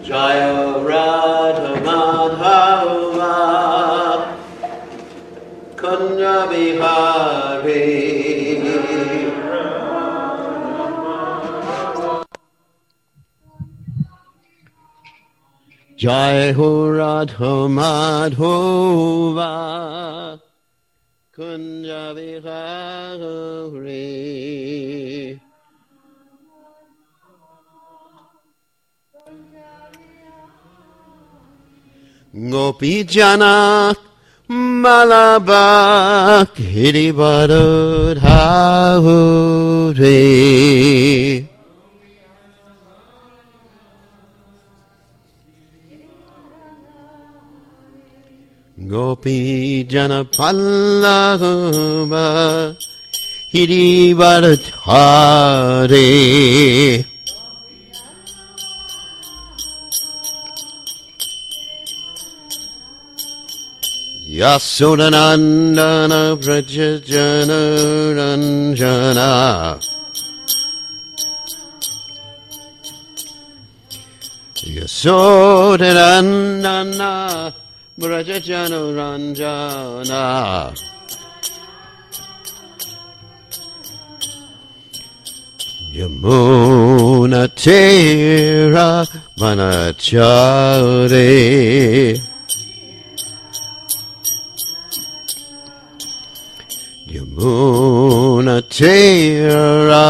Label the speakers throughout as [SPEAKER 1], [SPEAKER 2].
[SPEAKER 1] Jaya Radha Madhava Kunja Bihari Jai Ho Radha Madhava Kunja Bihari Gopi Jana Malabha Kirivadodhavure Gopi Jana Pallava Kirivadodhavure Yasodanandana Vrajajana Ranjana Yasodanandana Vrajajana Ranjana Yamuna Tera Vanachare Yamuna Tera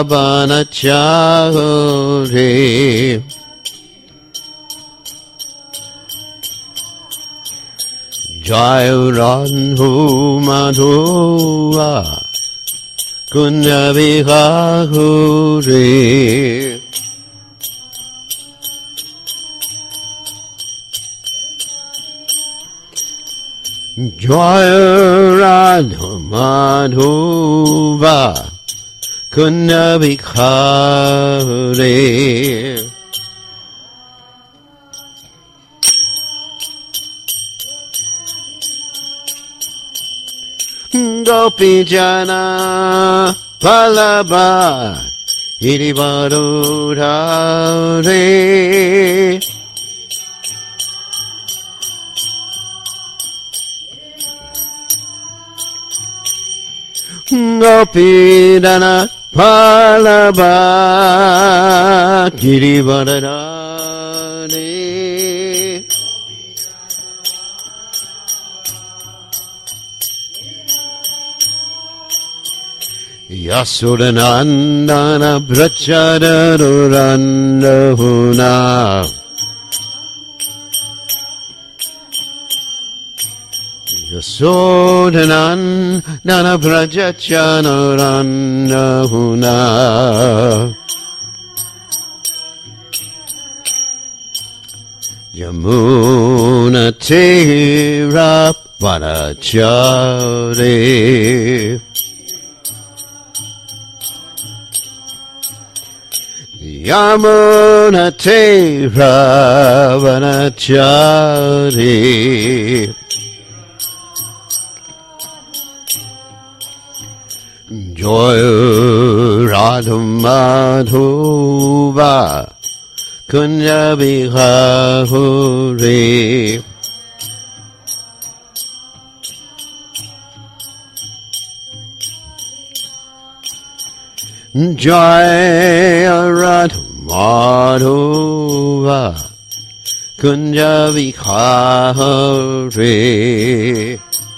[SPEAKER 1] Vanachare Jai Radha Madhava Kunja Bihari Jai Radha Madhava Kunja Bihari Gopi Jana Pallava Girivadodhavure Gopi Jana Pallava Girivadodhavure Yasodanandana Brajadadurandahuna Yasodanandana Brajadadurandahuna Yamuna Tera Vanachare Yamuna Tera Vanachare Jaya Radha Madhava Kunja Bihari Jaya Radha Madhava Kunja Bihari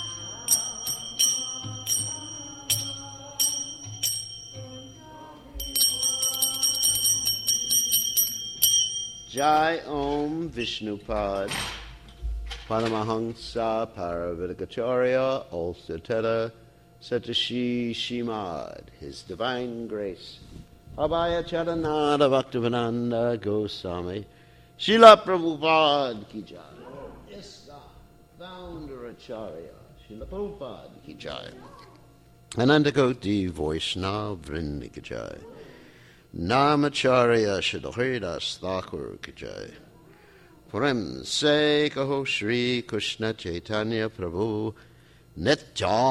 [SPEAKER 1] Jai Om Vishnupad Paramahansa Paravidakacharya also Teta Satashi Shimad, His Divine Grace, Abhaya Charanada Bhaktivedanta Goswami, Srila Prabhupada Ki Jai. Yes, God, Founder Acharya, Srila Prabhupada Ki Jai. Anandakoti Vaishnava Vrinda Ki Jai. Namacharya Shadhridas Thakur Ki Jai. Prem Se Kaho Shri Krishna Chaitanya Prabhu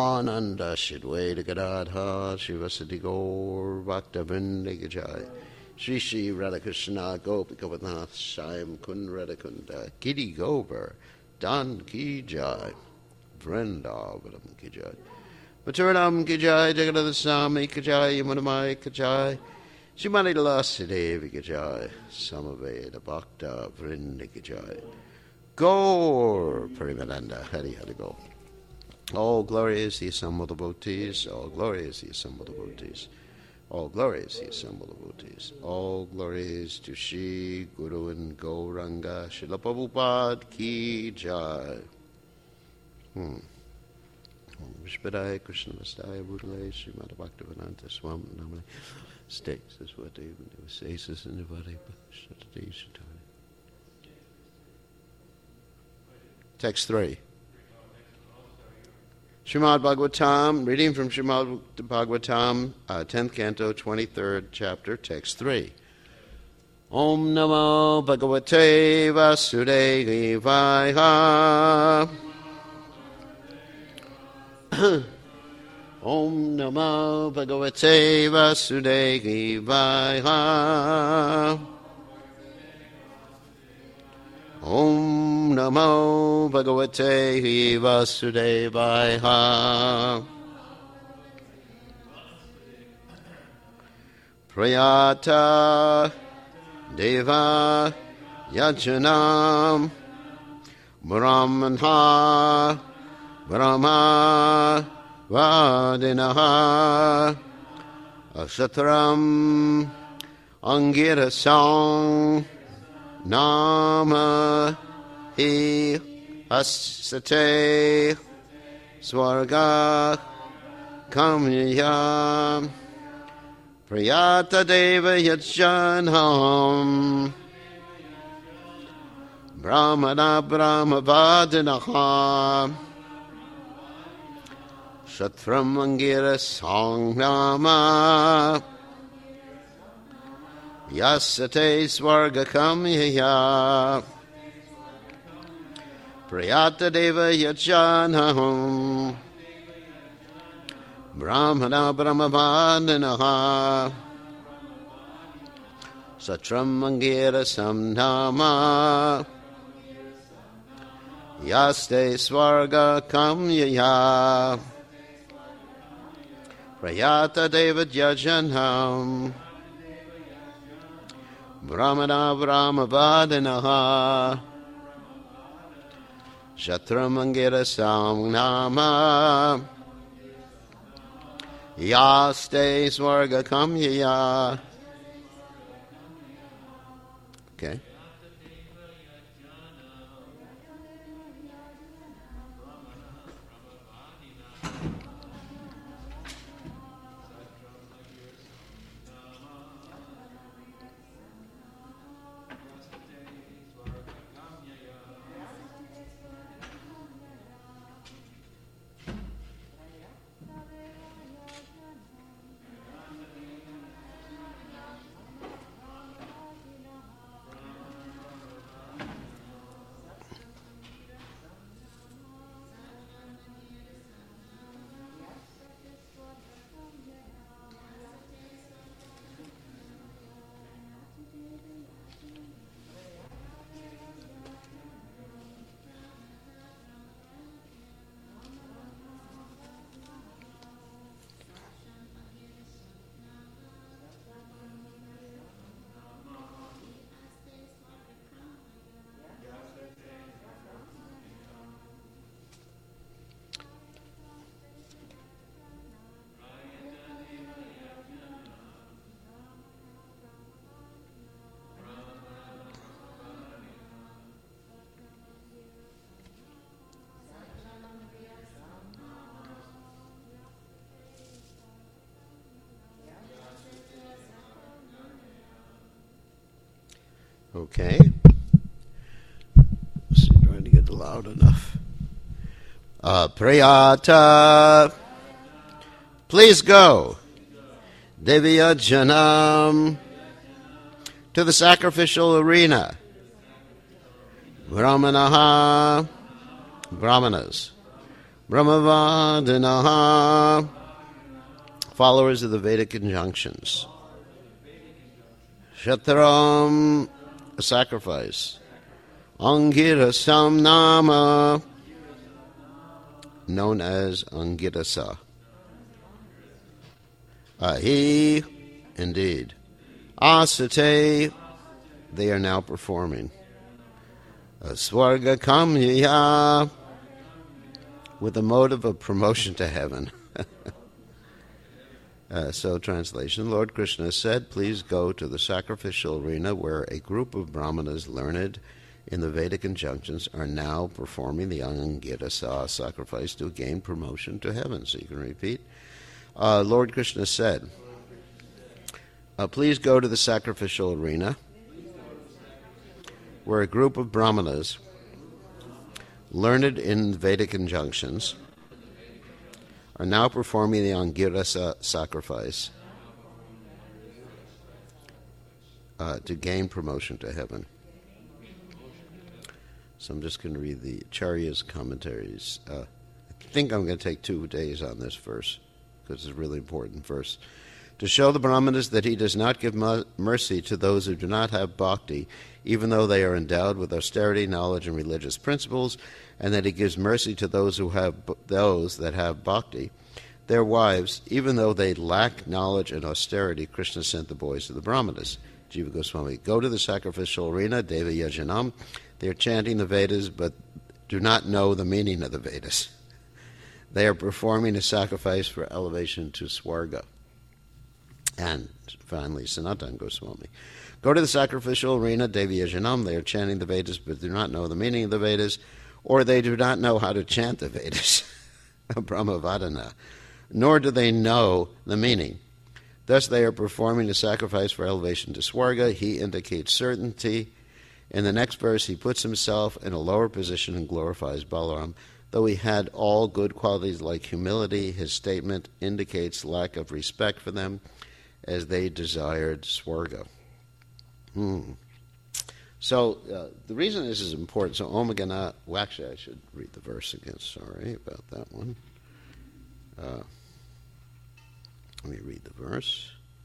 [SPEAKER 1] Nityananda Shidwaita Gadadha Shivasati Gaur Bhakta Vrinda Ki Jai. Shri Shri Radhakrishna Gopikavanath Shyam Kun Radhakunda Giri Gover Dan Ki Jai Vrindavanam Ki Jai Maturanam Ki Jai Jagannath Swami Ki Jai Yamunamai Ki Jai Shrimati Lasadevi Ki Jai Samaveda Bhakta Vrinda Ki Jai Gaur Parimananda Hari Hari Go. All glory is the assembled devotees, all glory is the assembled devotees. All glory is the assembled devotees. All glory is to Shri Guru and Gauranga Srila Prabhupada Ki Jai. Om Vishpadaya Krishna Vastaya Bhutale Srimad Bhaktivedanta Swami Namane Stakes as what they would say says in the body Text 3. Srimad Bhagavatam, reading from Srimad Bhagavatam, 10th canto, 23rd chapter, text 3. Om Namo Bhagavate Vasudevaya. Om Namo Bhagavate Vasudevaya. Om Namo Bhagavate Vasudevaya. Prayata Deva Yajanam Brahmana Brahma Vadinaha Asatram Angirasang Nama Hi Asate Swarga Kamya Priyata Deva Yajanam Brahmana Brahma Vadinaha Shatram Angira Sangnama Yasate Swarga Kamya Priyata Deva Yajanam Brahmana Brahmavadanaha Satram Angira Samnama Yaste Swarga Kamya Priyata Deva Yajanam Brahmana Brahmavadanaha Shatramangita Samnama Yaste Swarga Kamya. Okay. Okay. Let's see, trying to get loud enough. Prayata. Please go. Devya Janam. To the sacrificial arena. Brahmanaha. Brahmanas. Brahmavadanaha. Followers of the Vedic injunctions. Shatram, a sacrifice. Angirasam Nama, known as Angirasa. Ahi, indeed. Asate, they are now performing. Swarga Kamya, with the motive of promotion to heaven. So, translation, Lord Krishna said, please go to the sacrificial arena where a group of brahmanas learned in the Vedic injunctions are now performing the Angirasa sacrifice to gain promotion to heaven. So you can repeat. Lord Krishna said, please go to the sacrificial arena where a group of brahmanas learned in Vedic injunctions are now performing the Angirasa sacrifice to gain promotion to heaven. So I'm just going to read the Acharya's commentaries. I think I'm going to take 2 days on this verse, because it's a really important verse. To show the Brahmanas that he does not give mercy to those who do not have bhakti, even though they are endowed with austerity, knowledge, and religious principles, and that he gives mercy to those that have bhakti, their wives, even though they lack knowledge and austerity, Krishna sent the boys to the Brahmanas. Jiva Goswami, go to the sacrificial arena, Deva Yajanam. They are chanting the Vedas, but do not know the meaning of the Vedas. They are performing a sacrifice for elevation to Swarga. And finally, Sanatana Goswami. Go to the sacrificial arena, Devi Yajanam. They are chanting the Vedas, but do not know the meaning of the Vedas, or they do not know how to chant the Vedas, Brahmavadana, nor do they know the meaning. Thus they are performing a sacrifice for elevation to Swarga. He indicates certainty. In the next verse, he puts himself in a lower position and glorifies Balaram. Though he had all good qualities like humility, his statement indicates lack of respect for them, as they desired Swarga. So the reason this is important, so Om Gana, well actually I should read the verse again, sorry about that one. Let me read the verse.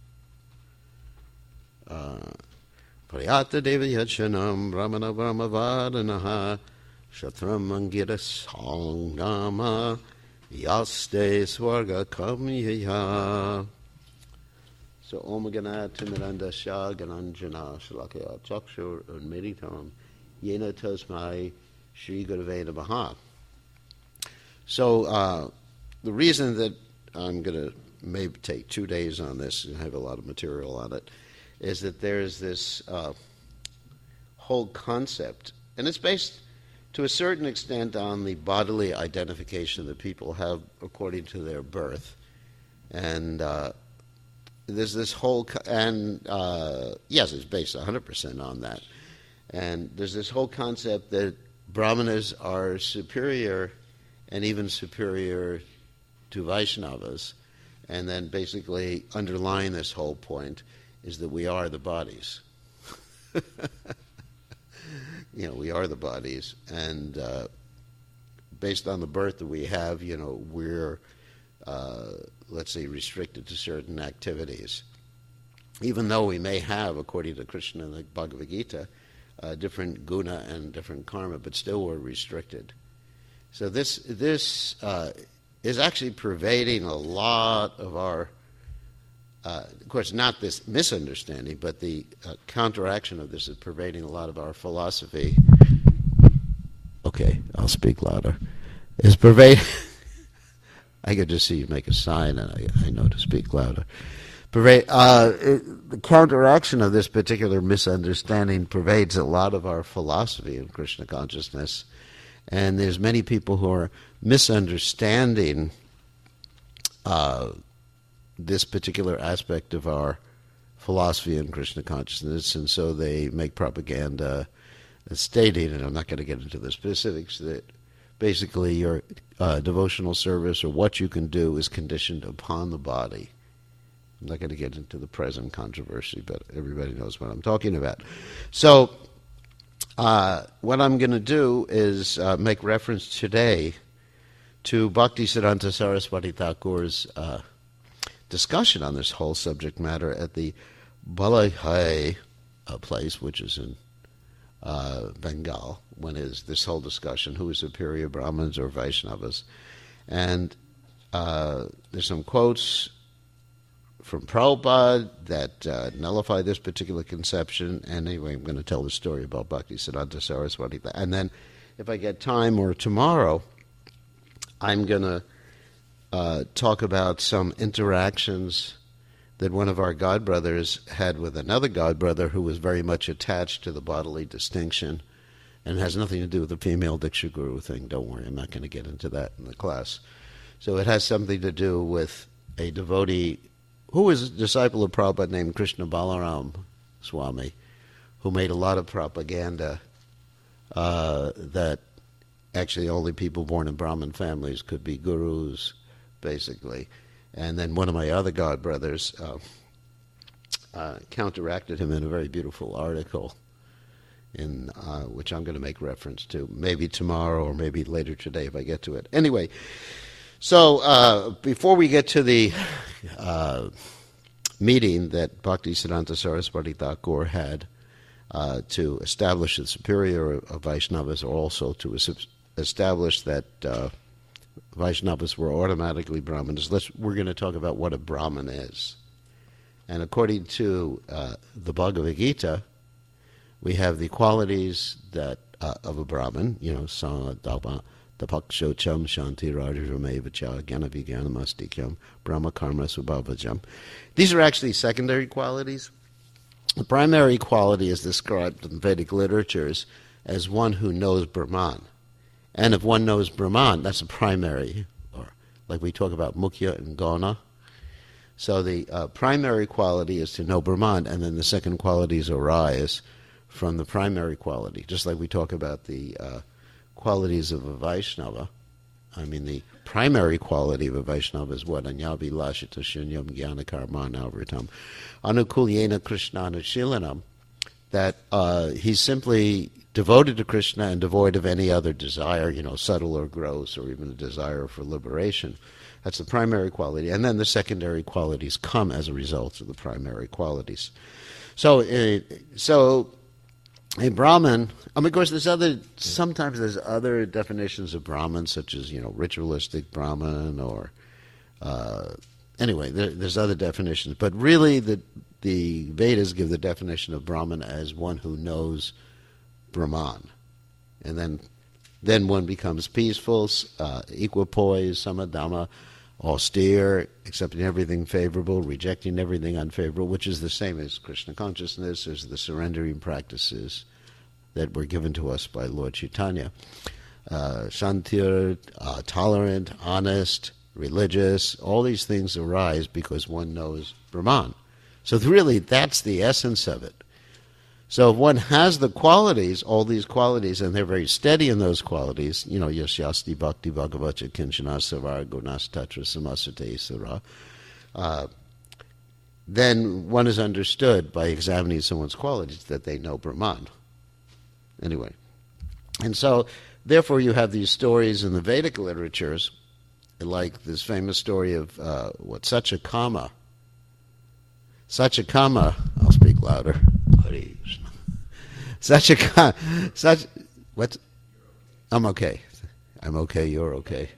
[SPEAKER 1] Prayata Deva Yachanam Brahmana Brahmavadanaha Shatram Angira Sangama Yaste Swarga Kamyaya. So Om Gana Timiranda Shah Gananjana Shalakya Chakshur Unmeditam Yena Tasmai Shri Gurave Namaha. So the reason that I'm going to maybe take 2 days on this and have a lot of material on it is that there's this whole concept, and it's based to a certain extent on the bodily identification that people have according to their birth. And there's this whole, yes, it's based 100% on that. And there's this whole concept that Brahmanas are superior and even superior to Vaishnavas. And then basically underlying this whole point is that we are the bodies. We are the bodies. And based on the birth that we have, we're, let's say, restricted to certain activities. Even though we may have, according to Krishna and the Bhagavad Gita, different guna and different karma, but still we're restricted. So this is actually pervading a lot of our, of course, not this misunderstanding, but the counteraction of this is pervading a lot of our philosophy. Okay, I'll speak louder. Is pervading. I could just see you make a sign, and I know to speak louder. The counteraction of this particular misunderstanding pervades a lot of our philosophy of Krishna consciousness. And there's many people who are misunderstanding this particular aspect of our philosophy in Krishna consciousness, and so they make propaganda stating, and I'm not going to get into the specifics, that basically your devotional service or what you can do is conditioned upon the body. I'm not going to get into the present controversy, but everybody knows what I'm talking about. So what I'm going to do is make reference today to Bhaktisiddhanta Saraswati Thakur's discussion on this whole subject matter at the Balahai place, which is in Bengal, when is this whole discussion, who is superior, Brahmins or Vaishnavas? And there's some quotes from Prabhupada that nullify this particular conception. And anyway, I'm going to tell the story about Bhaktisiddhanta Saraswati. And then, if I get time, or tomorrow, I'm going to talk about some interactions that one of our godbrothers had with another godbrother who was very much attached to the bodily distinction, and has nothing to do with the female Diksha Guru thing. Don't worry, I'm not going to get into that in the class. So it has something to do with a devotee who was a disciple of Prabhupada named Krishna Balaram Swami, who made a lot of propaganda that actually only people born in Brahmin families could be gurus, basically. And then one of my other godbrothers counteracted him in a very beautiful article, in which I'm going to make reference to, maybe tomorrow or maybe later today if I get to it. Anyway, so before we get to the meeting that Bhaktisiddhanta Saraswati Thakur had to establish the superior of Vaishnavas, or also to establish that Vaishnavas were automatically Brahmanas, we're going to talk about what a Brahman is. And according to the Bhagavad Gita, we have the qualities that of a Brahman, Sadapa, Tapakshocham, Shanti, Rajamevacha, Gyanavijnanamastikam, Brahma Karma Subhavajam. These are actually secondary qualities. The primary quality is described in Vedic literatures as one who knows Brahman. And if one knows Brahman, that's a primary, or like we talk about Mukhya and Gona. So the primary quality is to know Brahman, and then the second qualities arise from the primary quality. Just like we talk about the qualities of a Vaishnava. I mean, the primary quality of a Vaishnava is what? Anyavi lashita shunyam jnana karmana vritam anukulyena krishnana shilanam. That he's simply devoted to Krishna and devoid of any other desire, subtle or gross, or even a desire for liberation. That's the primary quality. And then the secondary qualities come as a result of the primary qualities. So a Brahman, of course, sometimes there's other definitions of Brahman, such as, ritualistic Brahman, or, anyway, there's other definitions. But really, the Vedas give the definition of Brahman as one who knows Brahman. And then one becomes peaceful, equipoise, samadhamma, austere, accepting everything favorable, rejecting everything unfavorable, which is the same as Krishna consciousness, as the surrendering practices that were given to us by Lord Chaitanya. Shantir, tolerant, honest, religious, all these things arise because one knows Brahman. So really, that's the essence of it. So if one has the qualities, all these qualities, and they're very steady in those qualities, yasyasti bhakti bhagavacha kinchana savar gunas tatra samasate sara, then one is understood by examining someone's qualities that they know Brahman. Anyway. And so, therefore, you have these stories in the Vedic literatures, like this famous story of, Satyakama. Satyakama, I'll speak louder. I'm okay. I'm okay, you're okay.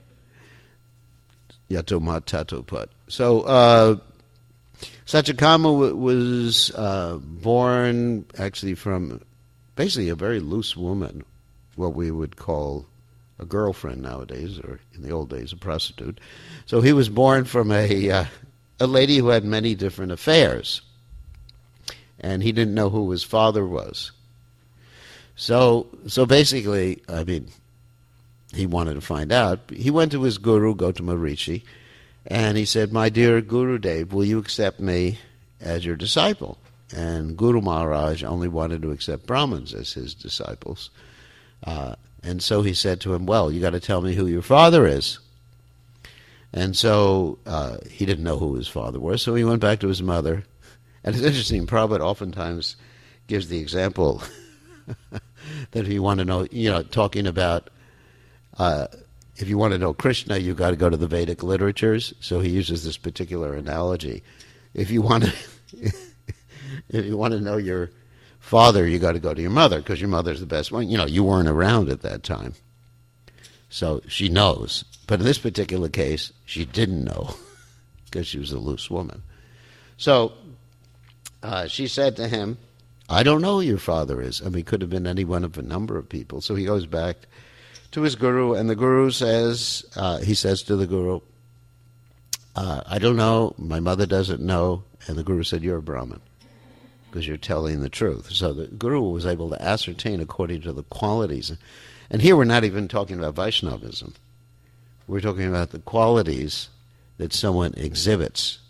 [SPEAKER 1] Yato mat tato pat. So, Satyakama was born actually from basically a very loose woman, what we would call a girlfriend nowadays, or in the old days, a prostitute. So he was born from a lady who had many different affairs, and he didn't know who his father was. So basically, he wanted to find out. He went to his guru, Gautama Rishi, and he said, "My dear Gurudev, will you accept me as your disciple?" And Guru Maharaj only wanted to accept Brahmins as his disciples. And so he said to him, "Well, you got to tell me who your father is." And so he didn't know who his father was, so he went back to his mother. And it's interesting, Prabhupada oftentimes gives the example that if you want to know, talking about if you want to know Krishna, you've got to go to the Vedic literatures. So he uses this particular analogy. If you want to know your father, you got to go to your mother because your mother's the best one. You weren't around at that time. So she knows. But in this particular case, she didn't know because she was a loose woman. So she said to him, I don't know who your father is. It could have been any one of a number of people. So he goes back to his guru, and the guru says, he says to the guru, I don't know, my mother doesn't know. And the guru said, you're a Brahmin because you're telling the truth. So the guru was able to ascertain according to the qualities. And here we're not even talking about Vaishnavism. We're talking about the qualities that someone exhibits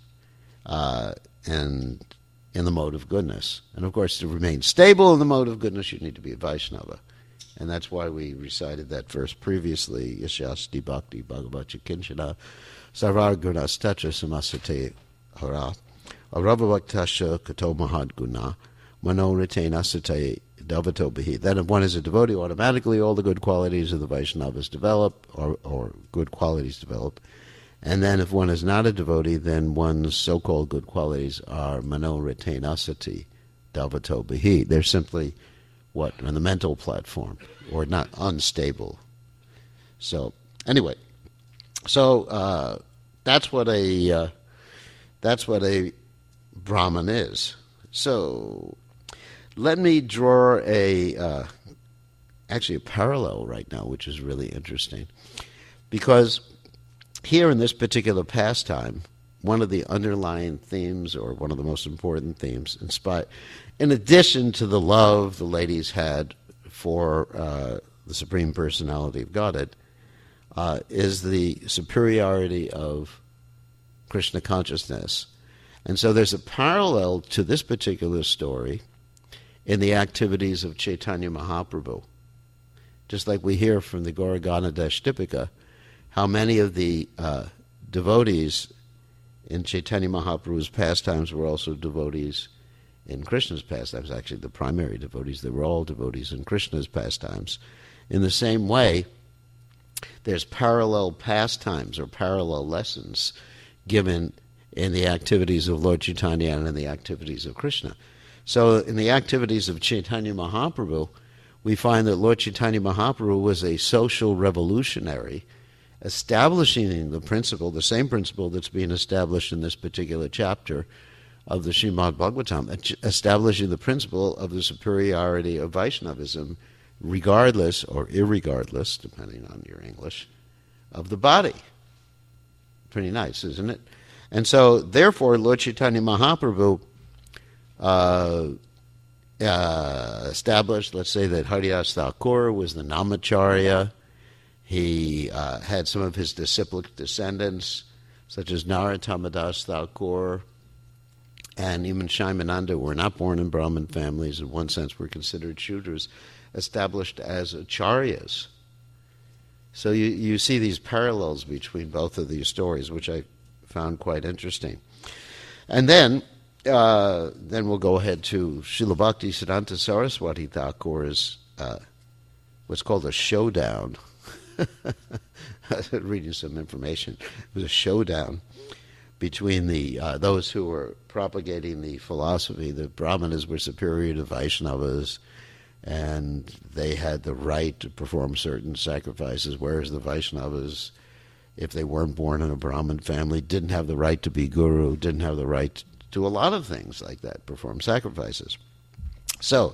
[SPEAKER 1] and in the mode of goodness. And of course, to remain stable in the mode of goodness, you need to be a Vaishnava. And that's why we recited that verse previously, Yashasti Bhakti Bhagavati Kinchana Sarvar Gunas Tatra Samasate Hara Aravavaktasha Kato Mahad Guna Mano Retena Sate Davato Bihi. Then if one is a devotee, automatically all the good qualities of the Vaishnavas develop, or good qualities develop. And then if one is not a devotee, then one's so-called good qualities are Mano Retena Sati Davato Bihi. They're simply on the mental platform, or not unstable. So anyway, that's what a Brahman is. So let me draw actually a parallel right now, which is really interesting, because here in this particular pastime, one of the underlying themes, or one of the most important themes, in addition to the love the ladies had for the Supreme Personality of Godhead, is the superiority of Krishna consciousness. And so there's a parallel to this particular story in the activities of Chaitanya Mahaprabhu. Just like we hear from the Gauragana Dashtipika, how many of the devotees in Chaitanya Mahaprabhu's pastimes were also devotees in Krishna's pastimes. Actually, the primary devotees, they were all devotees in Krishna's pastimes. In the same way, there's parallel pastimes or parallel lessons given in the activities of Lord Chaitanya and in the activities of Krishna. So in the activities of Chaitanya Mahaprabhu, we find that Lord Chaitanya Mahaprabhu was a social revolutionary, establishing the principle, the same principle that's being established in this particular chapter of the Srimad Bhagavatam, establishing the principle of the superiority of Vaishnavism, regardless or irregardless, depending on your English, of the body. Pretty nice, isn't it? And so, therefore, Lord Chaitanya Mahaprabhu established, let's say, that Haridas Thakur was the Namacharya. He had some of his disciplic descendants, such as Narottam Das Thakur and even Shaimananda, were not born in Brahmin families. In one sense, were considered Shudras, established as acharyas. So you see these parallels between both of these stories, which I found quite interesting. And then we'll go ahead to Srila Bhakti Siddhanta Saraswati Thakur's what's called a showdown. I was reading some information. It was a showdown between those who were propagating the philosophy that Brahmanas were superior to Vaishnavas, and they had the right to perform certain sacrifices, whereas the Vaishnavas, if they weren't born in a Brahmin family, didn't have the right to be guru, didn't have the right to do a lot of things like that, perform sacrifices. So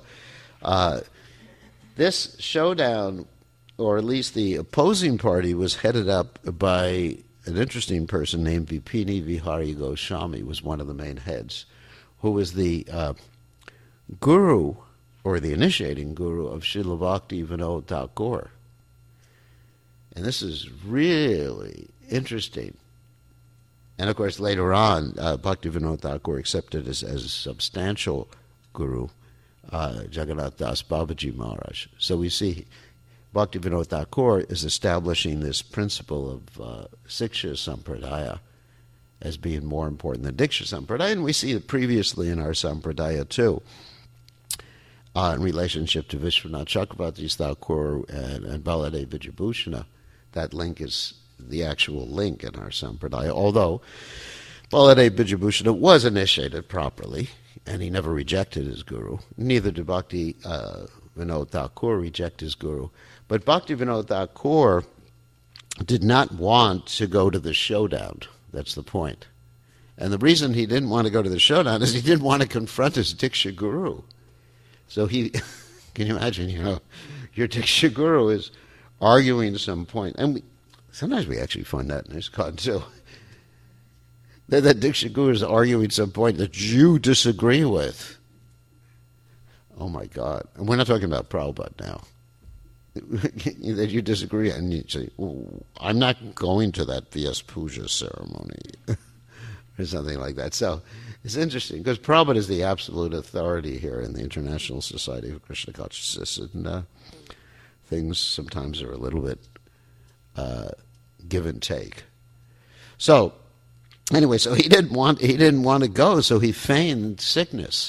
[SPEAKER 1] this showdown, or at least the opposing party, was headed up by an interesting person named Vipini Vihari Goswami, was one of the main heads, who was the guru, or the initiating guru, of Srila Bhakti Vinod Thakur. And this is really interesting. And of course, later on, Bhakti Vinod Thakur accepted as a substantial guru, Jagannath Das Babaji Maharaj. So we see Bhakti Vinod Thakur is establishing this principle of Siksha Sampradaya as being more important than Diksha Sampradaya. And we see it previously in our Sampradaya too, in relationship to Vishwanath Chakravarti Thakur and Baladev Vijayabhushana. That link is the actual link in our Sampradaya, although Baladev Bijabhushan was initiated properly, and he never rejected his guru. Neither did Bhakti Vinod Thakur reject his guru. But Bhakti Vinod Thakur did not want to go to the showdown. That's the point. And the reason he didn't want to go to the showdown is he didn't want to confront his Diksha guru. So he, can you imagine, your Diksha guru is arguing some point. And sometimes we actually find that in this con too. That Diksha guru is arguing some point that you disagree with. Oh my God. And we're not talking about Prabhupada now. That you disagree, and you say, I'm not going to that V.S. Puja ceremony, or something like that. So it's interesting, because Prabhupada is the absolute authority here in the International Society of Krishna Consciousness, and things sometimes are a little bit give and take. So anyway, so he didn't want to go, so he feigned sickness.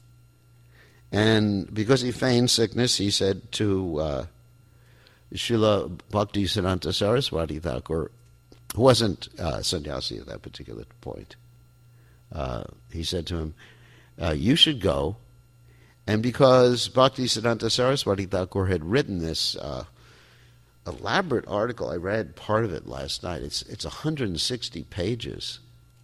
[SPEAKER 1] And because he feigned sickness, he said to Srila Bhaktisiddhanta Saraswati Thakur, who wasn't sannyasi at that particular point, he said to him, you should go. And because Bhaktisiddhanta Saraswati Thakur had written this elaborate article, I read part of it last night. It's 160 pages.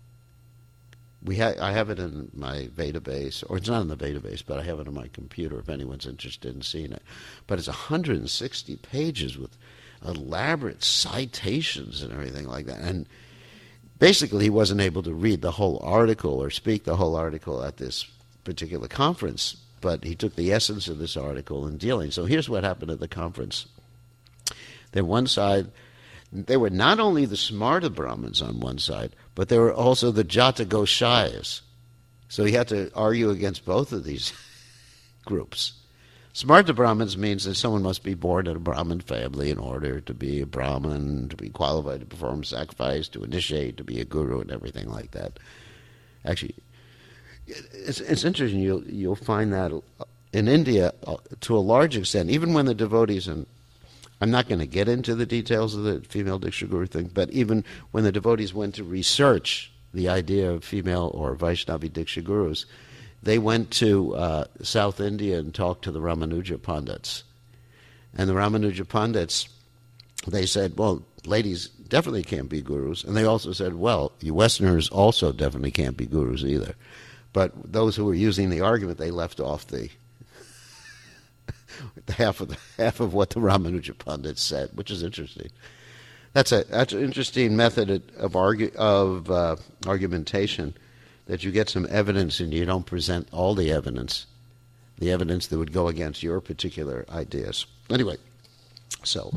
[SPEAKER 1] I have it in my database, or it's not in the database, but I have it on my computer if anyone's interested in seeing it. But it's 160 pages with elaborate citations and everything like that. And basically he wasn't able to read the whole article or speak the whole article at this particular conference, but he took the essence of this article in dealing. So here's what happened at the conference. Then one side, they were not only the smarta Brahmins on one side, but there were also the Jata Goshayas. So he had to argue against both of these groups. Smarta Brahmins means that someone must be born in a Brahmin family in order to be a Brahmin, to be qualified to perform sacrifice, to initiate, to be a guru, and everything like that. Actually, it's interesting. You'll find that in India, to a large extent, even when the devotees, and I'm not going to get into the details of the female Diksha Guru thing, but even when the devotees went to research the idea of female or Vaishnavi Diksha Gurus, they went to South India and talked to the Ramanuja Pandits. And the Ramanuja Pandits, they said, well, ladies definitely can't be gurus. And they also said, well, you Westerners also definitely can't be gurus either. But those who were using the argument, they left off the half of what the Ramanuja Pandits said, which is interesting. That's an interesting method of argumentation, that you get some evidence and you don't present all the evidence that would go against your particular ideas. Anyway, so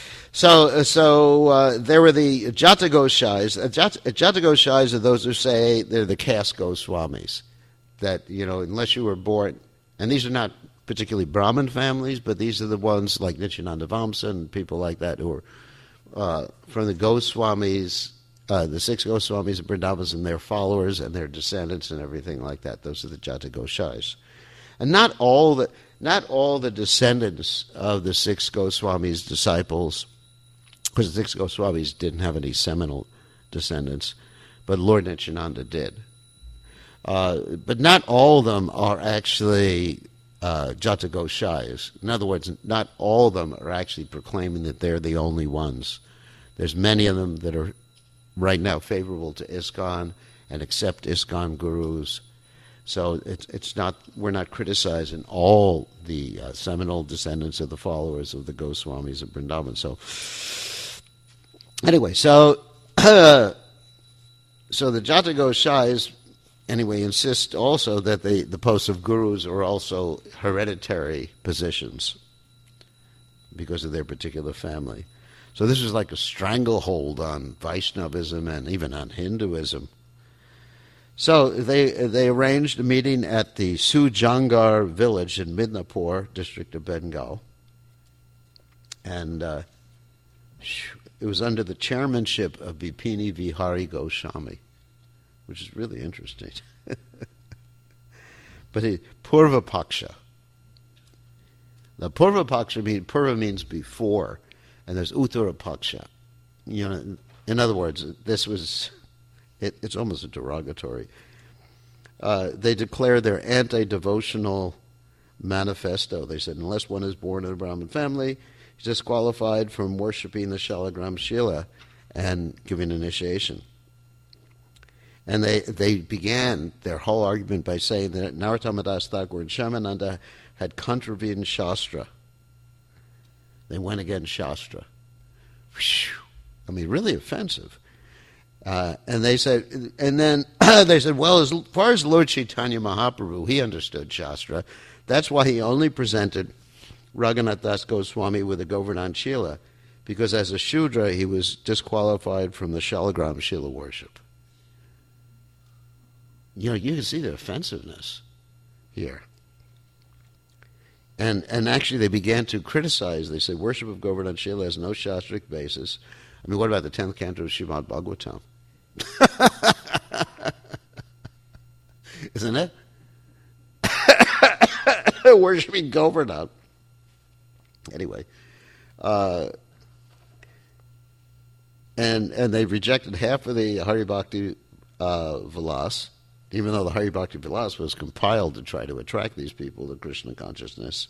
[SPEAKER 1] there were the Jata Goshais. Jata Goshais are those who say they're the caste Goswamis, that unless you were born, and these are not particularly Brahmin families, but these are the ones like Nityananda Vamsa and people like that who are from the Goswamis, the 6 Goswamis of Vrindavan and their followers and their descendants and everything like that. Those are the Jata Goshais. And not all the descendants of the 6 Goswamis' disciples, because the 6 Goswamis didn't have any seminal descendants, but Lord Nityananda did. But not all of them are actually Jata Goshais. In other words, not all of them are actually proclaiming that they're the only ones. There's many of them that are right now favorable to ISKCON and accept ISKCON gurus. So it's not, we're not criticizing all the seminal descendants of the followers of the Goswamis of Vrindavan. So anyway, so the Jata Goshais anyway insist also that the posts of gurus are also hereditary positions because of their particular family. So this is like a stranglehold on Vaishnavism and even on Hinduism. So they arranged a meeting at the Sujangar village in Midnapur, district of Bengal. And it was under the chairmanship of Bipini Vihari Goswami, which is really interesting. But Purva Paksha. The Purva Paksha Purva means before, and there's Uttara Paksha. In other words, this was It's almost a derogatory. They declared their anti-devotional manifesto. They said, unless one is born in a Brahmin family, he's disqualified from worshiping the Shalagram Shila and giving initiation. And they began their whole argument by saying that Narottama Das Thakur and Shyamananda had contravened Shastra. They went against Shastra. I mean, really offensive. And they said, and then they said, well, as far as Lord Chaitanya Mahaprabhu, he understood Shastra. That's why he only presented Raghunath Das Goswami with a Govardhan Shila, because as a Shudra, he was disqualified from the Shalagram Shila worship. You know, you can see the offensiveness here. And actually they began to criticize. They said worship of Govardhan Shila has no Shastric basis. I mean, what about the 10th canto of Srimad Bhagavatam? Isn't it? Worshipping Govardhan. Anyway. And they rejected half of the Hari Bhakti Vilas, even though the Hari Bhakti Vilas was compiled to try to attract these people to Krishna consciousness.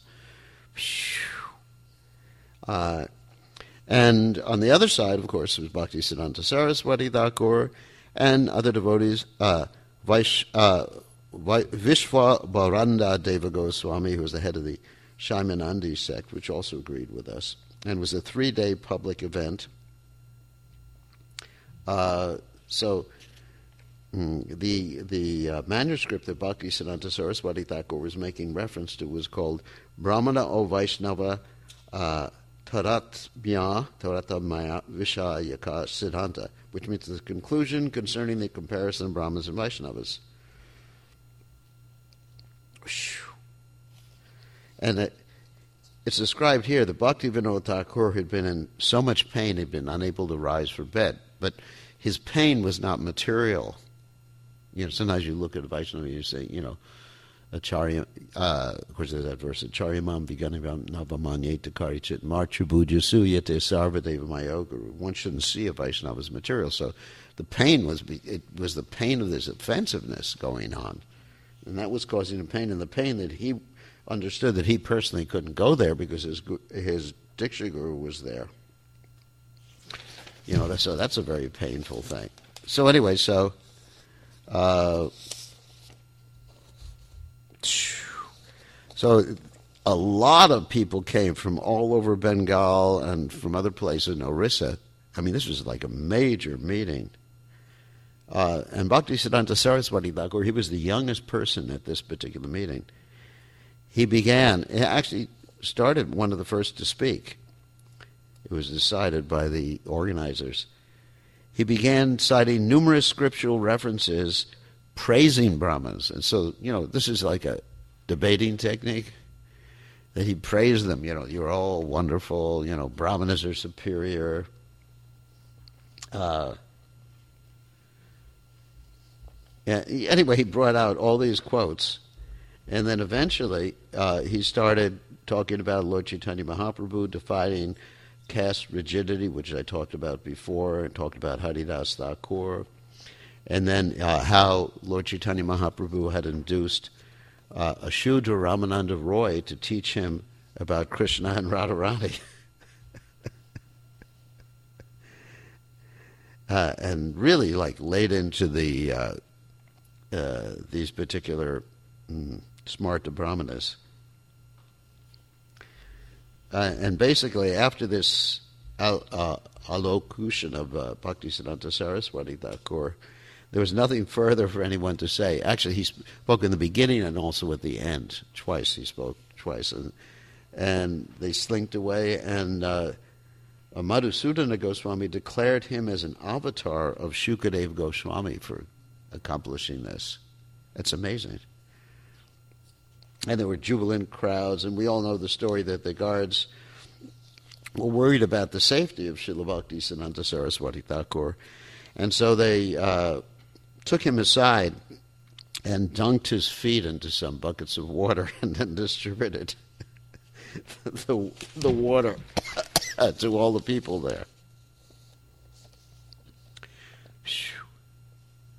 [SPEAKER 1] And on the other side, of course, was Bhaktisiddhanta Saraswati Thakur and other devotees, Vishwa Bharanda Deva Goswami, who was the head of the Shaimanandi sect, which also agreed with us, and was a 3-day public event. The manuscript that Bhaktisiddhanta Saraswati Thakur was making reference to was called Brahmana o Vaishnava Taratmya Vishayaka Siddhanta, which means the conclusion concerning the comparison of Brahmins and Vaishnavas. And it's described here that Bhaktivinoda Thakur had been in so much pain he'd been unable to rise from bed. But his pain was not material. You know, sometimes you look at a Vaishnava and you say, you know, Acharya, of course there's that verse, Acharyamam Viganivam Navamanyeta Karichit Marchubujasu Yete Sarvadeva Mayoguru. One shouldn't see a Vaishnava as material. So the pain was the pain of this offensiveness going on. And that was causing him pain. And the pain that he understood that he personally couldn't go there because his Diksha Guru was there. You know, so that's a very painful thing. So anyway, so a lot of people came from all over Bengal and from other places in Orissa. I mean, this was like a major meeting. And Bhaktisiddhanta Saraswati Thakur, he was the youngest person at this particular meeting. He actually started one of the first to speak. It was decided by the organizers. He began citing numerous scriptural references praising Brahmas. And so, you know, this is like a debating technique, that he praised them. You know, you're all wonderful. You know, Brahmanas are superior. Anyway, he brought out all these quotes. And then eventually he started talking about Lord Chaitanya Mahaprabhu defying caste rigidity, which I talked about before, and talked about Haridas Thakur, and then how Lord Chaitanya Mahaprabhu had induced a Shudra Ramananda Roy to teach him about Krishna and Radharani. And really laid into the these particular Smarta Brahmanas. And basically, after this allocution of Bhaktisiddhanta Saraswati Thakur, there was nothing further for anyone to say. Actually, he spoke in the beginning and also at the end. Twice he spoke, twice. And they slinked away, and Madhusudana Goswami declared him as an avatar of Shukadev Goswami for accomplishing this. That's amazing. And there were jubilant crowds, and we all know the story that the guards were worried about the safety of Srila Bhaktisiddhanta Saraswati Thakur. And so they took him aside and dunked his feet into some buckets of water and then distributed the water to all the people there.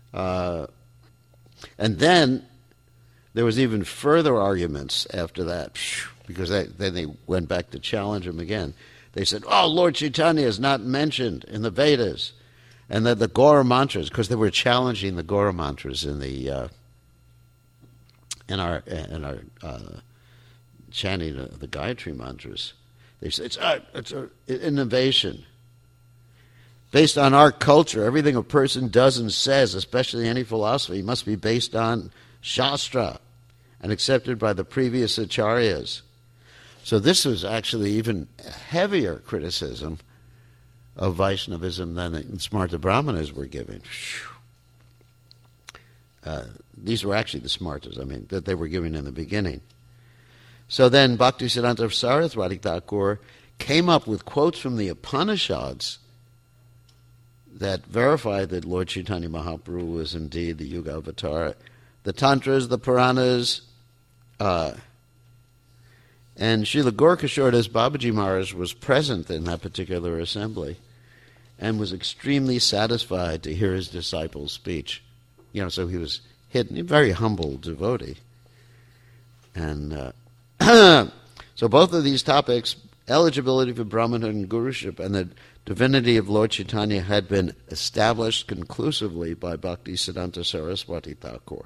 [SPEAKER 1] And then there was even further arguments after that, because then they went back to challenge him again. They said, "Oh, Lord Chaitanya is not mentioned in the Vedas," and that the Gora mantras, because they were challenging the Gora mantras in the in our chanting the Gayatri mantras. They said it's an innovation based on our culture. Everything a person does and says, especially any philosophy, must be based on Shastra and accepted by the previous acharyas. So this was actually even heavier criticism of Vaishnavism than the Smarta Brahmanas were giving. These were actually the Smartas, that they were giving in the beginning. So then Bhaktisiddhanta Saraswati Thakur came up with quotes from the Upanishads that verified that Lord Chaitanya Mahaprabhu was indeed the Yuga Avatar. The Tantras, the Puranas, and Srila Gaurkishore Das Babaji Maharaj was present in that particular assembly and was extremely satisfied to hear his disciples' speech. So he was hidden, a very humble devotee. And so both of these topics, eligibility for Brahmanhood and Guruship and the divinity of Lord Chaitanya, had been established conclusively by Bhaktisiddhanta Saraswati Thakur.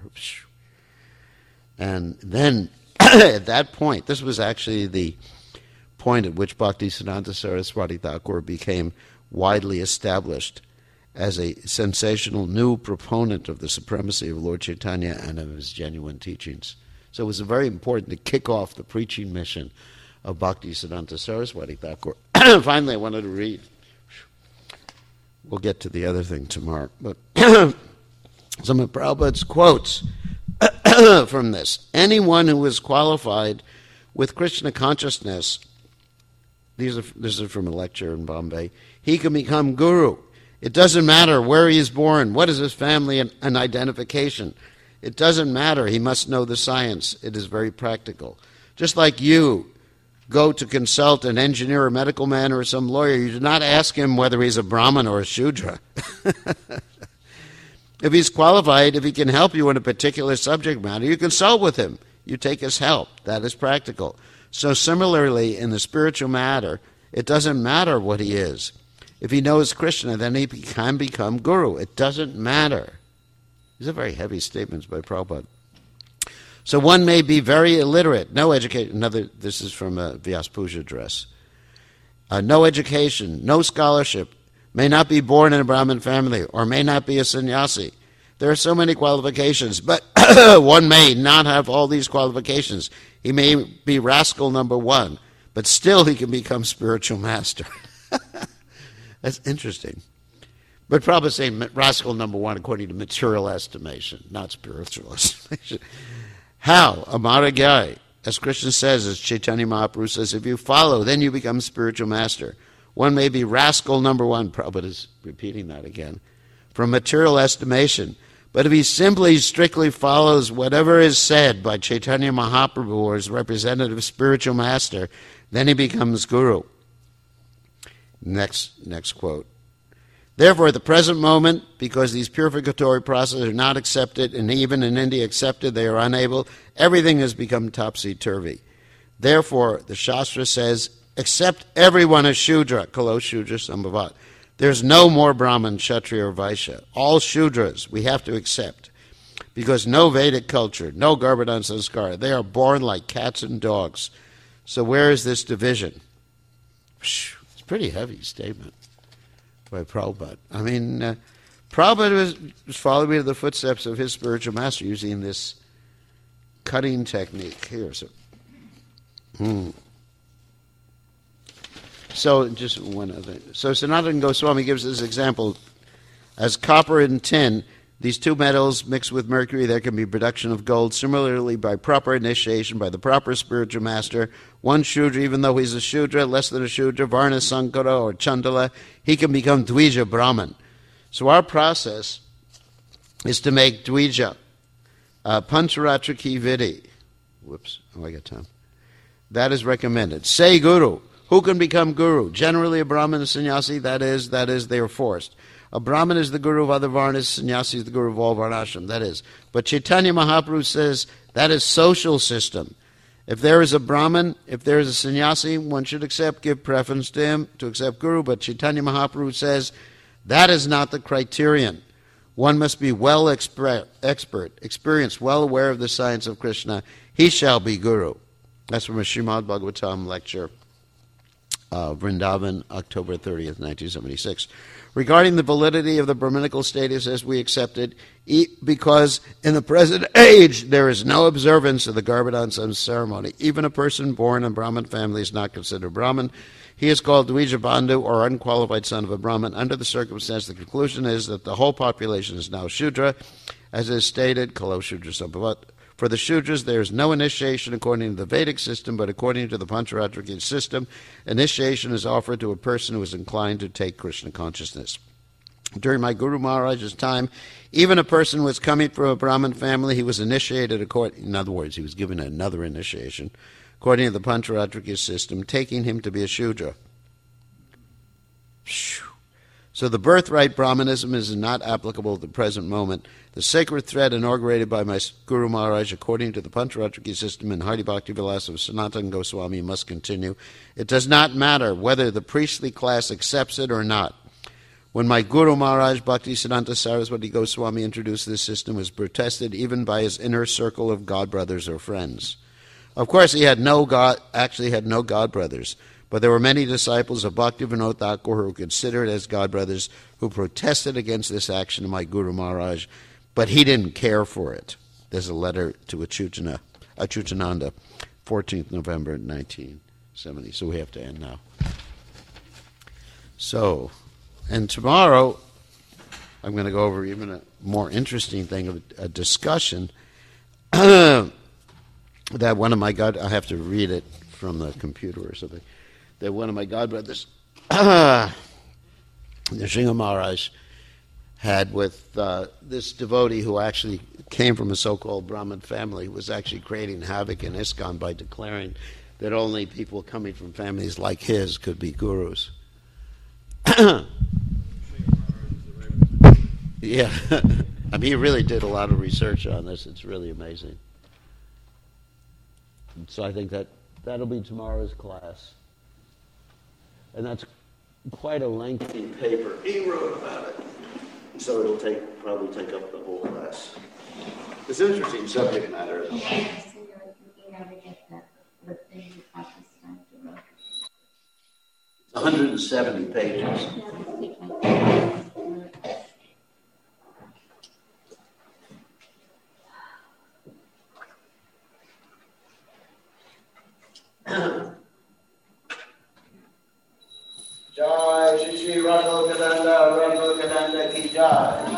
[SPEAKER 1] And then at that point, this was actually the point at which Bhaktisiddhanta Saraswati Thakur became widely established as a sensational new proponent of the supremacy of Lord Chaitanya and of his genuine teachings. So it was very important to kick off the preaching mission of Bhaktisiddhanta Saraswati Thakur. Finally, I wanted to read. We'll get to the other thing tomorrow. But some of Prabhupada's quotes from this. Anyone who is qualified with Krishna consciousness, this is from a lecture in Bombay, he can become guru. It doesn't matter where he is born, what is his family and identification. It doesn't matter. He must know the science. It is very practical. Just like you go to consult an engineer or medical man or some lawyer, you do not ask him whether he's a Brahmin or a Shudra. If he's qualified, if he can help you in a particular subject matter, you consult with him. You take his help. That is practical. So similarly, in the spiritual matter, it doesn't matter what he is. If he knows Krishna, then he can become guru. It doesn't matter. These are very heavy statements by Prabhupada. So one may be very illiterate, no education. This is from a Vyas Puja address. No education, no scholarship, may not be born in a Brahmin family, or may not be a sannyasi. There are so many qualifications, but one may not have all these qualifications. He may be rascal number one, but still he can become spiritual master. That's interesting. But Prabhupada is saying rascal number one according to material estimation, not spiritual estimation. How? Amara Gai. As Krishna says, as Chaitanya Mahaprabhu says, if you follow, then you become spiritual master. One may be rascal number one. Prabhupada is repeating that again. From material estimation. But if he simply, strictly follows whatever is said by Chaitanya Mahaprabhu or his representative spiritual master, then he becomes guru. Next quote. Therefore, at the present moment, because these purificatory processes are not accepted, and even in India accepted, they are unable, everything has become topsy-turvy. Therefore, the Shastra says, accept everyone as Shudra, Kalo Shudra Sambhavat. There's no more Brahman, Kshatriya, or Vaishya. All Shudras we have to accept, because no Vedic culture, no Garbhadan Sanskara, they are born like cats and dogs. So where is this division? It's a pretty heavy statement by Prabhupada. Prabhupada was following in the footsteps of his spiritual master using this cutting technique here. So just one other. So Sanatana Goswami gives this example. As copper and tin, these two metals mixed with mercury, there can be production of gold. Similarly, by proper initiation, by the proper spiritual master, one Shudra, even though he's a Shudra, less than a Shudra, Varna, Sankara, or Chandala, he can become Dvija Brahman. So our process is to make Dvija, Pancharatra Ki Vidi. I got time. That is recommended. Say Guru. Who can become Guru? Generally a Brahmin, a sannyasi, that is, they are forced. A Brahmin is the guru of other varnas, sannyasi is the guru of all varnashram, that is. But Chaitanya Mahaprabhu says that is social system. If there is a Brahmin, if there is a sannyasi, one should give preference to him, to accept guru. But Chaitanya Mahaprabhu says that is not the criterion. One must be well expert, experienced, well aware of the science of Krishna. He shall be guru. That's from a Srimad Bhagavatam lecture, Vrindavan, October 30th, 1976. Regarding the validity of the Brahminical status as we accept it, because in the present age there is no observance of the Garbhodhan ceremony. Even a person born in a Brahmin family is not considered Brahmin. He is called Dvija Bandhu, or unqualified son of a Brahmin. Under the circumstance, the conclusion is that the whole population is now Shudra, as is stated, Kalo Shudra Sambhavat. For the Shudras, there is no initiation according to the Vedic system, but according to the Pancharatrika system, initiation is offered to a person who is inclined to take Krishna consciousness. During my Guru Maharaj's time, even a person who was coming from a Brahmin family, he was initiated in other words, he was given another initiation, according to the Pancharatrika system, taking him to be a Shudra. So the birthright Brahmanism is not applicable at the present moment. The sacred thread inaugurated by my Guru Maharaj according to the Pancharatrika system in Hari Bhakti Vilasa of Sanatana Goswami must continue. It does not matter whether the priestly class accepts it or not. When my Guru Maharaj Bhakti Siddhanta Saraswati Goswami introduced this system, it was protested even by his inner circle of godbrothers or friends. Of course, he had no godbrothers. But there were many disciples of Bhaktivinoda Thakur who considered as godbrothers who protested against this action of my Guru Maharaj, but he didn't care for it. There's a letter to Achutananda, 14th November 1970. So we have to end now. So, and tomorrow I'm going to go over even a more interesting thing, a discussion that one of my I have to read it from the computer or something. That one of my godbrothers, Nrsimha Maharaj, had with this devotee who actually came from a so-called Brahmin family, who was actually creating havoc in ISKCON by declaring that only people coming from families like his could be gurus. Yeah, I mean, he really did a lot of research on this. It's really amazing. So I think that'll be tomorrow's class. And that's quite a lengthy paper he wrote about it. So it'll probably take up the whole class. It's an interesting subject matter. It's 170 pages. Jai Shri Shri Radha ki Jai.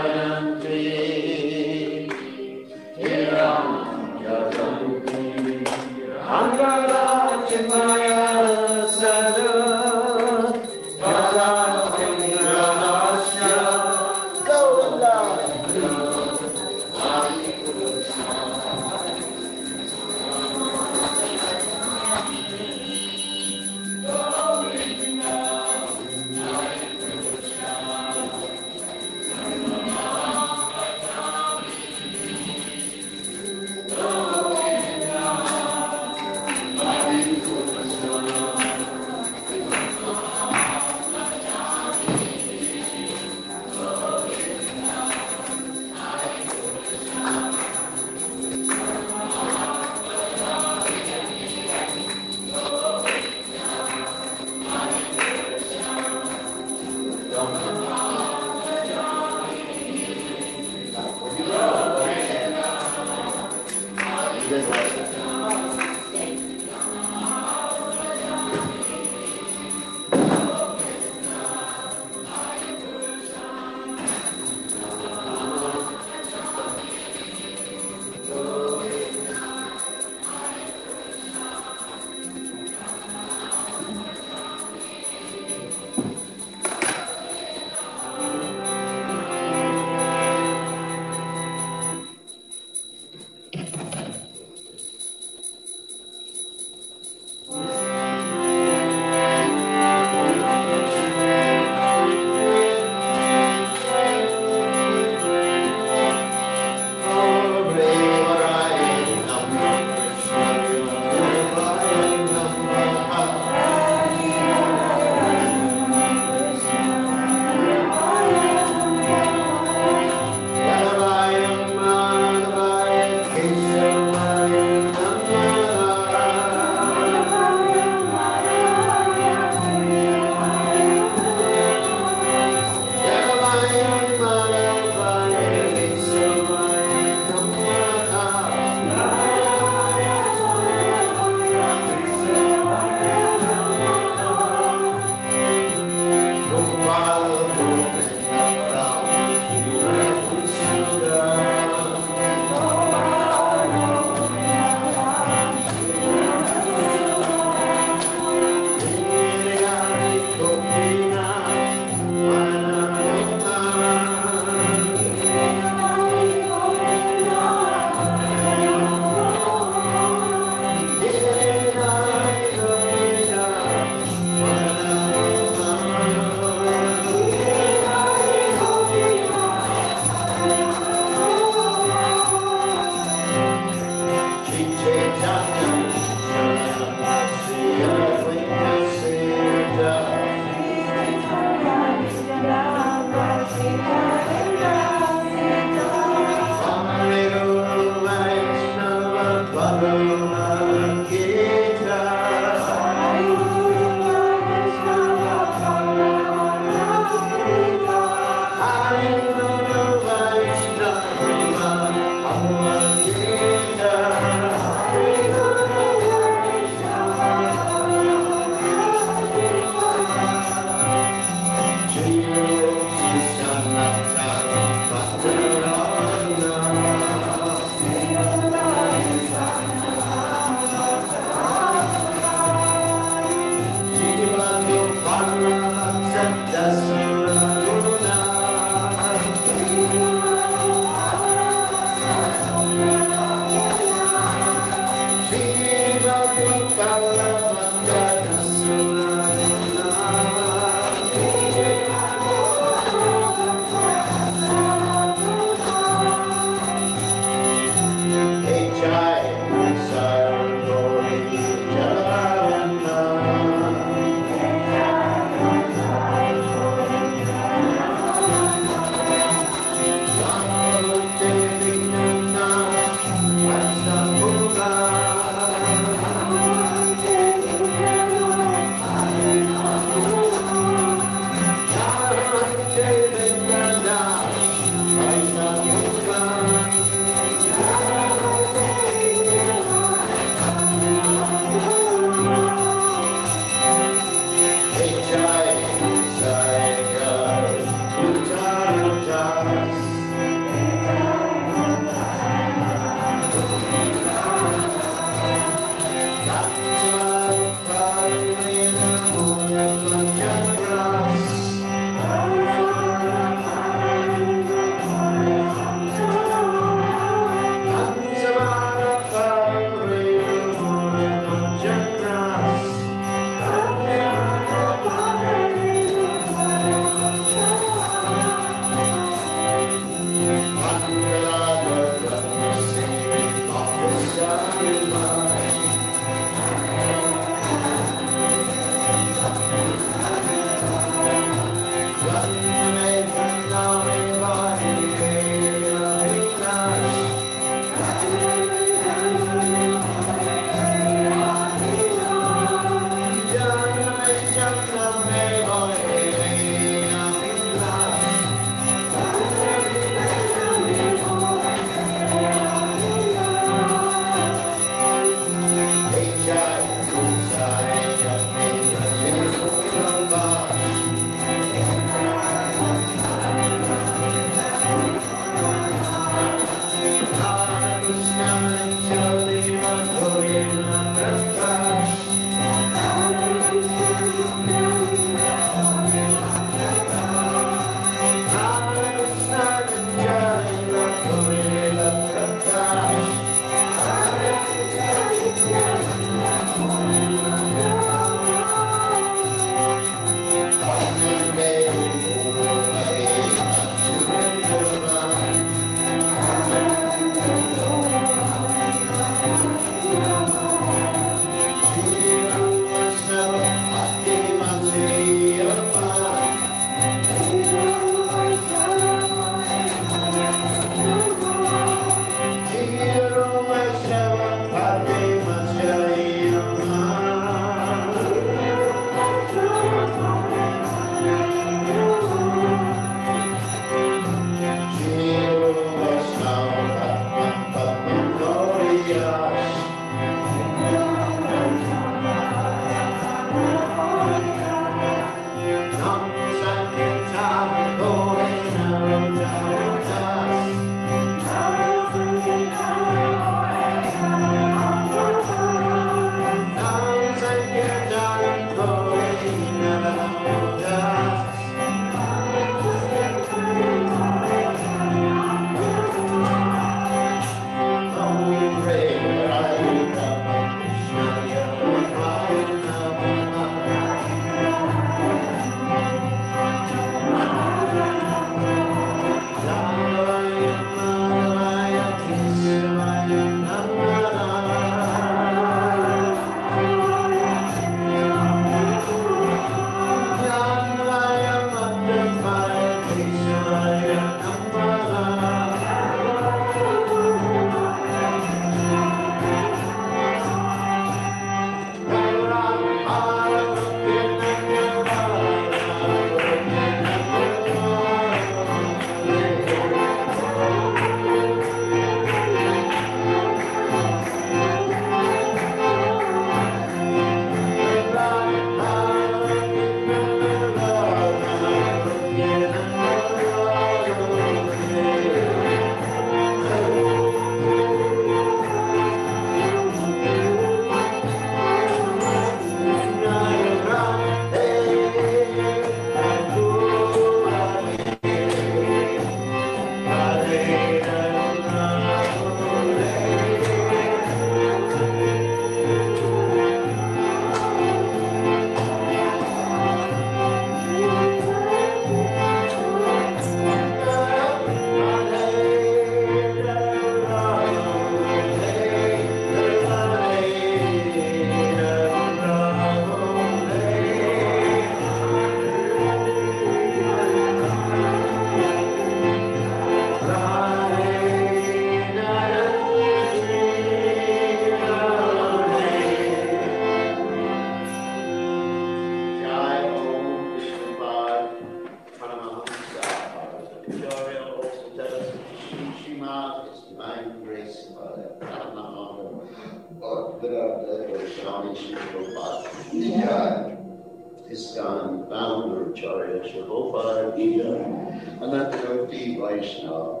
[SPEAKER 1] ISKCON founder Acharya Shilopad Gita, Anantaroti Vaishnava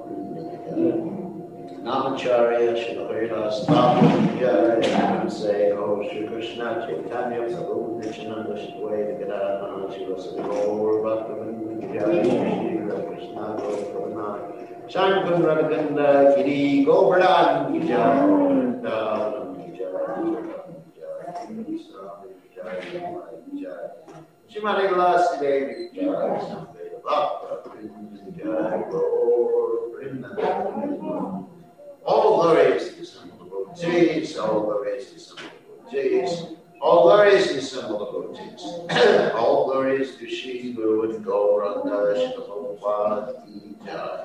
[SPEAKER 1] Namacharya Shilaharidas Thakur Jai, and say, Oh, Shri Krishna Chaitanya Prabhu Nityananda Shidwaita Gadadhana Shivasati Gaur Bhaktivinoda Jai, Shri Krishna Gaur Shankar Radhaganda Giri Govardhan Jai, Vrindavan Jai, Shrimati Tulsi Devi Jai, Samveda Bhakta Jai, Gaur Vrindavan. All glories to some devotees, all glories to some devotees, all glories to some devotees, all glories to Shri Guru and Gauranga Shilopad Ki Jai.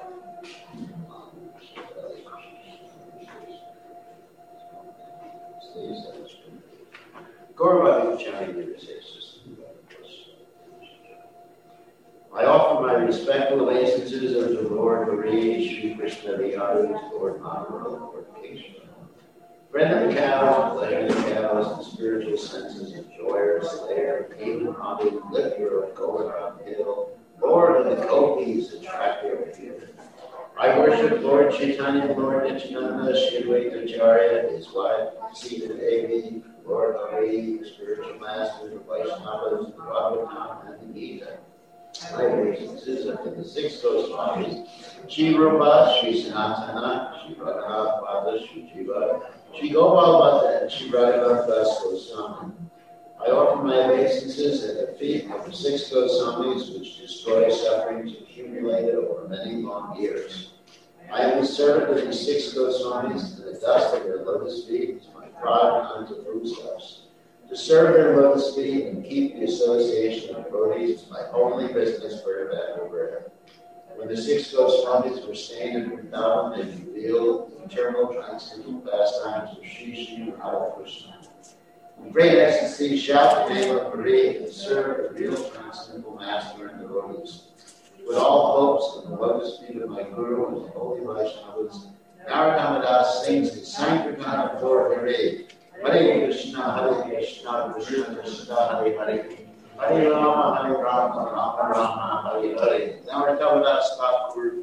[SPEAKER 1] I offer my respectful obeisances unto Lord Hari, Shri Krishna Vihari, Lord Mahaprabhu, Lord Krishna. Friend of the cows, pleasure of the cows, the spiritual senses, enjoyer, slayer, haven, hobby, lifter of Govardhan Hill, Lord of the gopis, attractor of heaven. I worship Lord Chaitanya, Lord Nityananda, Shri Acharya, his wife, Sita Devi, Lord Hari, the spiritual masters, the Vaishnavas, the Bhagavatam, and the Gita. My obeisances unto the six Goswamis, Shri Rupa, Shri Sanatana, Shri Raghunath Bhatta, Shri Jiva, Shri Gopal Bhatta, and Shri Raghunath Das Goswami. I offer my obeisances at the feet of the six Goswamis, which destroy sufferings accumulated over many long years. I am the servant of these six Goswamis, and the dust of their lotus feet is my pride unto foodstuffs. To serve their lotus feet and keep the association of devotees is my only business for ever. When the six Goswamis were staying in Vrindavan, they revealed the eternal transcendental pastimes of Shri Shri Radha Krishna. In great ecstasy, shout the name of Hari and serve the real transcendental master and devotees. With all hopes in the lotus feet of my Guru and the holy Vaishnavas, Narottam sings the Sankirtan for Hari. Hare Krishna, Krishna Krishna, Hare Hare, Hare Rama, Rama Rama, Hare Hare. Now we're talking about stop for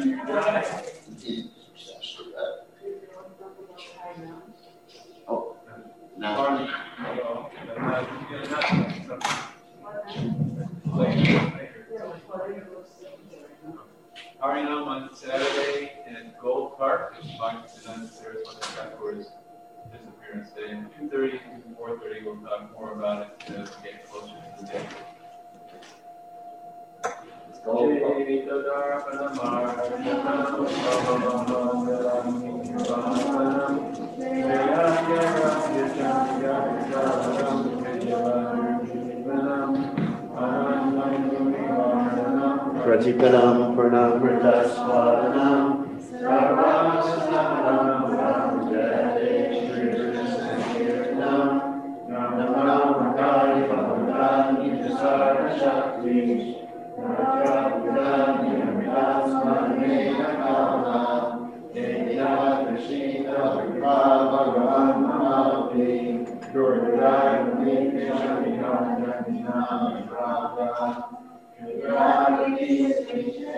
[SPEAKER 1] Oh, now.
[SPEAKER 2] Harinam on Saturday in Gold Park, Bhaktivedanta Saraswati Thakur's disappearance day. 2:30 to 4:30, we'll talk more about it as we get closer to the day.
[SPEAKER 1] Pratipadam Pranamritaswadanam Sarvasasam Jai Shri Krishna Kirtanam Namanam Kari Bhavadani Jasara Shakti Natravudani Amitasmane Nakala Deya Krishita Bhagavan Mahavi Durgai Krishna Jnana Prabha Thank you.